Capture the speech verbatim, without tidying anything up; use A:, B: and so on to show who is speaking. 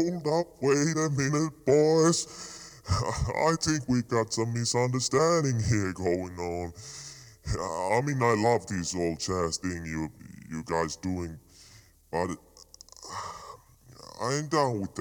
A: hold up, wait a minute, boys. I think we got some misunderstanding here going on. I mean, I love this old jazz thing you you guys doing, but I ain't down with